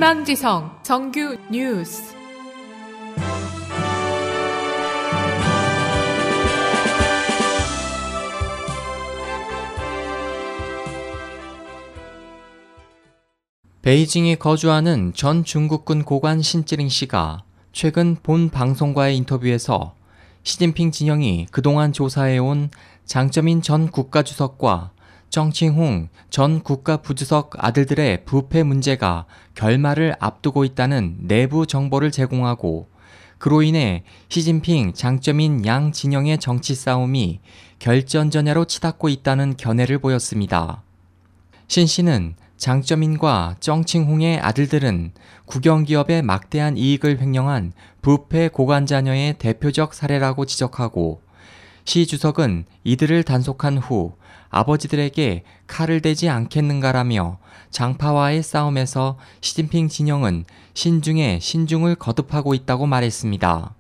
희망지성 정규 뉴스. 베이징에 거주하는 전 중국군 고관 신찌링 씨가 최근 본 방송과의 인터뷰에서 시진핑 진영이 그동안 조사해온 장쩌민 전 국가주석과 정칭홍 전 국가부주석 아들들의 부패 문제가 결말을 앞두고 있다는 내부 정보를 제공하고, 그로 인해 시진핑, 장쩌민 양 진영의 정치 싸움이 결전전야로 치닫고 있다는 견해를 보였습니다. 신 씨는 장쩌민과 정칭홍의 아들들은 국영기업의 막대한 이익을 횡령한 부패 고관 자녀의 대표적 사례라고 지적하고, 시 주석은 이들을 단속한 후 아버지들에게 칼을 대지 않겠는가라며 장파와의 싸움에서 시진핑 진영은 신중에 신중을 거듭하고 있다고 말했습니다.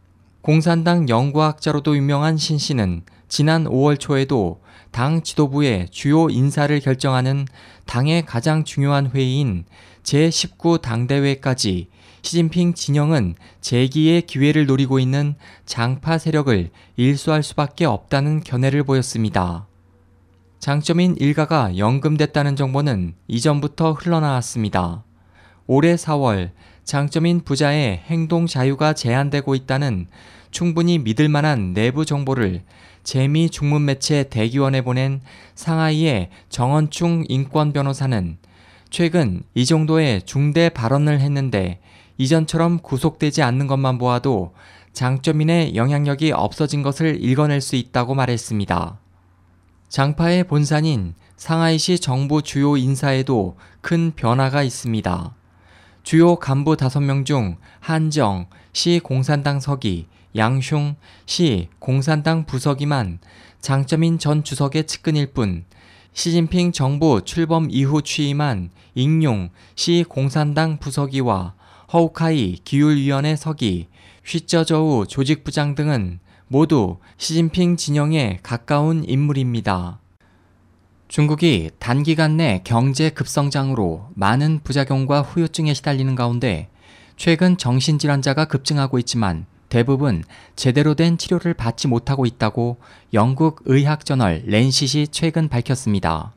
공산당 연구학자로도 유명한 신 씨는 지난 5월 초에도 당 지도부의 주요 인사를 결정하는 당의 가장 중요한 회의인 제19 당대회까지 시진핑 진영은 재기의 기회를 노리고 있는 장파 세력을 일소할 수밖에 없다는 견해를 보였습니다. 장쩌민 일가가 연금됐다는 정보는 이전부터 흘러나왔습니다. 올해 4월 장쩌민 부자의 행동 자유가 제한되고 있다는 충분히 믿을 만한 내부 정보를 재미 중문 매체 대기원에 보낸 상하이의 정원충 인권 변호사는 최근 이 정도의 중대 발언을 했는데 이전처럼 구속되지 않는 것만 보아도 장쩌민의 영향력이 없어진 것을 읽어낼 수 있다고 말했습니다. 장파의 본산인 상하이시 정부 주요 인사에도 큰 변화가 있습니다. 주요 간부 5명 중 한정 시 공산당 서기, 양슝 시 공산당 부서기만 장쩌민 전 주석의 측근일 뿐, 시진핑 정부 출범 이후 취임한 잉용 시 공산당 부서기와 허우카이 기율위원회 서기, 휘쩌저우 조직부장 등은 모두 시진핑 진영에 가까운 인물입니다. 중국이 단기간 내 경제 급성장으로 많은 부작용과 후유증에 시달리는 가운데 최근 정신질환자가 급증하고 있지만 대부분 제대로 된 치료를 받지 못하고 있다고 영국 의학저널 랜싯이 최근 밝혔습니다.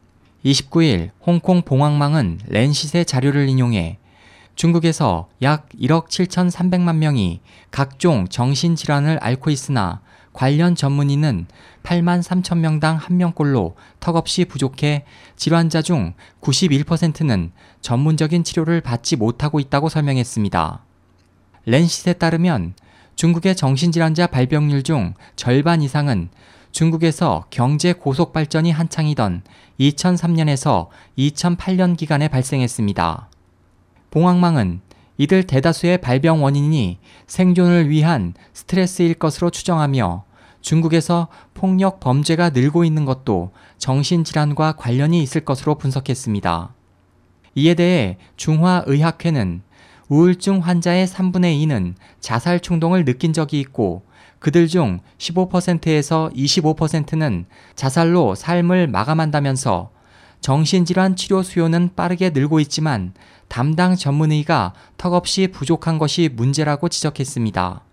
29일 홍콩 봉황망은 랜싯의 자료를 인용해 중국에서 약 1억 7,300만 명이 각종 정신질환을 앓고 있으나 관련 전문의는 8만 3천 명당 1명꼴로 턱없이 부족해 질환자 중 91%는 전문적인 치료를 받지 못하고 있다고 설명했습니다. 랜싯에 따르면 중국의 정신질환자 발병률 중 절반 이상은 중국에서 경제 고속 발전이 한창이던 2003년에서 2008년 기간에 발생했습니다. 봉황망은 이들 대다수의 발병 원인이 생존을 위한 스트레스일 것으로 추정하며 중국에서 폭력 범죄가 늘고 있는 것도 정신질환과 관련이 있을 것으로 분석했습니다. 이에 대해 중화의학회는 우울증 환자의 3분의 2는 자살 충동을 느낀 적이 있고 그들 중 15%에서 25%는 자살로 삶을 마감한다면서 정신질환 치료 수요는 빠르게 늘고 있지만 담당 전문의가 턱없이 부족한 것이 문제라고 지적했습니다.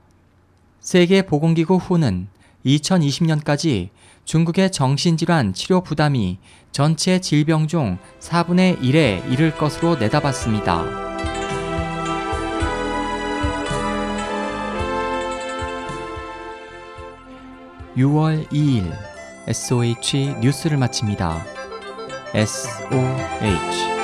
세계보건기구 WHO는 2020년까지 중국의 정신질환 치료 부담이 전체 질병 중 4분의 1에 이를 것으로 내다봤습니다. (6월 2일) SOH 뉴스를 마칩니다. SOH